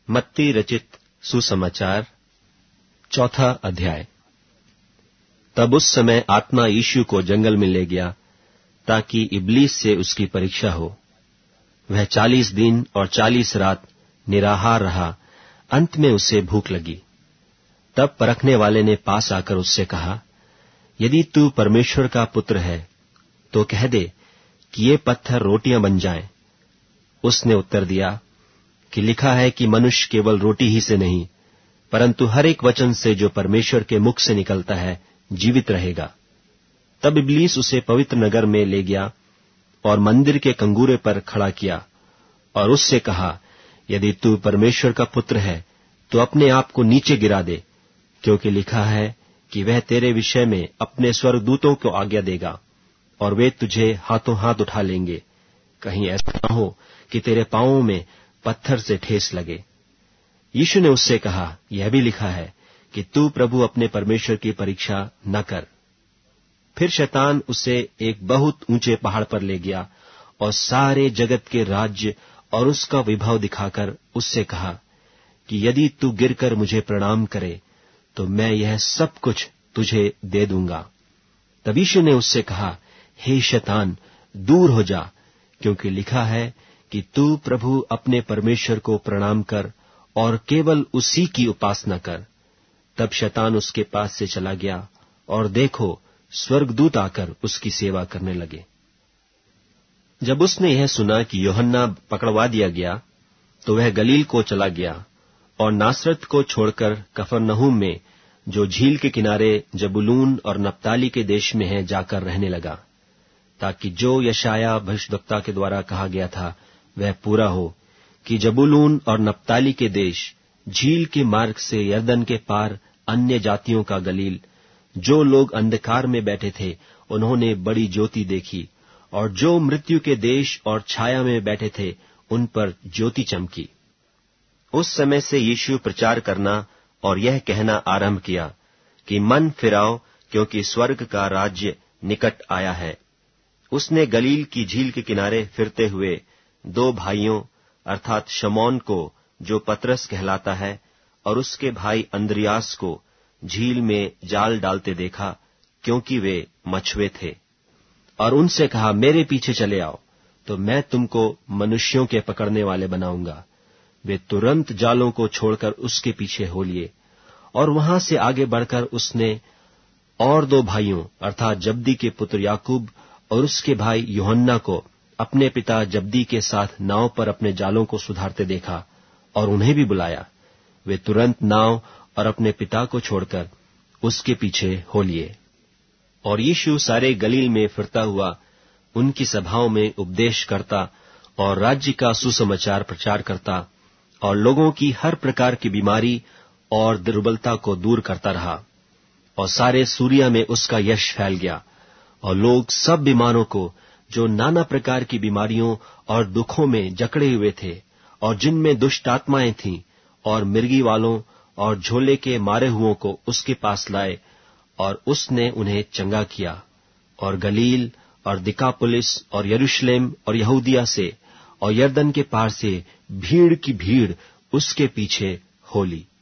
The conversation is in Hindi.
मत्ती रचित सुसमाचार 4 अध्याय। तब उस समय आत्मा यीशु को जंगल में ले गया ताकि इब्लीस से उसकी परीक्षा हो। वह 40 दिन और 40 रात निराहार रहा। अंत में उसे भूख लगी। तब परखने वाले ने पास आकर उससे कहा, यदि तू परमेश्वर का पुत्र है तो कह दे कि ये पत्थर रोटियां बन जाएं। उसने उत्तर दिया कि लिखा है कि मनुष्य केवल रोटी ही से नहीं परंतु हर एक वचन से जो परमेश्वर के मुख से निकलता है जीवित रहेगा। तब इब्लीस उसे पवित्र नगर में ले गया और मंदिर के कंगूरे पर खड़ा किया और उससे कहा, यदि तू परमेश्वर का पुत्र है तो अपने आप को नीचे गिरा दे, क्योंकि लिखा है कि वह तेरे विषय में अपने स्वर्गदूतों को आज्ञा देगा और वे तुझे हाथों हाथ उठा लेंगे, कहीं ऐसा न हो कि तेरे पांवों में पत्थर से ठेस लगे। यीशु ने उससे कहा, यह भी लिखा है कि तू प्रभु अपने परमेश्वर की परीक्षा न कर। फिर शैतान उसे एक बहुत ऊंचे पहाड़ पर ले गया और सारे जगत के राज्य और उसका विभव दिखाकर उससे कहा कि यदि तू गिरकर मुझे प्रणाम करे तो मैं यह सब कुछ तुझे दे दूंगा। तब यीशु ने उससे कहा, हे शैतान, दूर हो जा, क्योंकि लिखा है कि तू प्रभु अपने परमेश्वर को प्रणाम कर और केवल उसी की उपासना कर। तब शैतान उसके पास से चला गया और देखो, स्वर्गदूत आकर उसकी सेवा करने लगे। जब उसने यह सुना कि यूहन्ना पकड़वा दिया गया तो वह गलील को चला गया और नासरत को छोड़कर कफरनहूम में, जो झील के किनारे जबूलून और नप्ताली के देश में है, जाकर रहने लगा, ताकि जो यशायाह भविष्यद्वक्ता के द्वारा कहा गया था वह पूरा हो कि जबूलून और नप्ताली के देश, झील के मार्ग से यरदन के पार अन्य जातियों का गलील, जो लोग अंधकार में बैठे थे उन्होंने बड़ी ज्योति देखी, और जो मृत्यु के देश और छाया में बैठे थे उन पर ज्योति चमकी। उस समय से यीशु प्रचार करना और यह कहना आरंभ किया कि मन फिराओ, क्योंकि स्वर्ग का राज्य निकट आया है। उसने गलील की झील के किनारे फिरते हुए 2 भाइयों अर्थात शमौन को, जो पतरस कहलाता है, और उसके भाई अंद्रियास को झील में जाल डालते देखा, क्योंकि वे मछुए थे, और उनसे कहा, मेरे पीछे चले आओ तो मैं तुमको मनुष्यों के पकड़ने वाले बनाऊंगा। वे तुरंत जालों को छोड़कर उसके पीछे हो लिए, और वहां से आगे बढ़कर उसने और 2 भाइयों अर्थात जब्दी के पुत्र याकूब और उसके भाई यूहन्ना को अपने पिता जब्दी के साथ नाव पर अपने जालों को सुधारते देखा और उन्हें भी बुलाया। वे तुरंत नाव और अपने पिता को छोड़कर उसके पीछे हो लिए। और यीशु सारे गलील में फिरता हुआ उनकी सभाओं में उपदेश करता और राज्य का सुसमाचार प्रचार करता और लोगों की हर प्रकार की बीमारी और दुर्बलता को दूर करता रहा। और सारे सूरिया में उसका यश फैल गया, और लोग सब बीमारों को, जो नाना प्रकार की बीमारियों और दुखों में जकड़े हुए थे और जिनमें दुष्ट आत्माएं थीं, और मिर्गी वालों और झोले के मारे हुओं को उसके पास लाए, और उसने उन्हें चंगा किया। और गलील और दिकापुलिस और यरूशलेम और यहूदिया से और यरदन के पार से भीड़ की भीड़ उसके पीछे हो ली।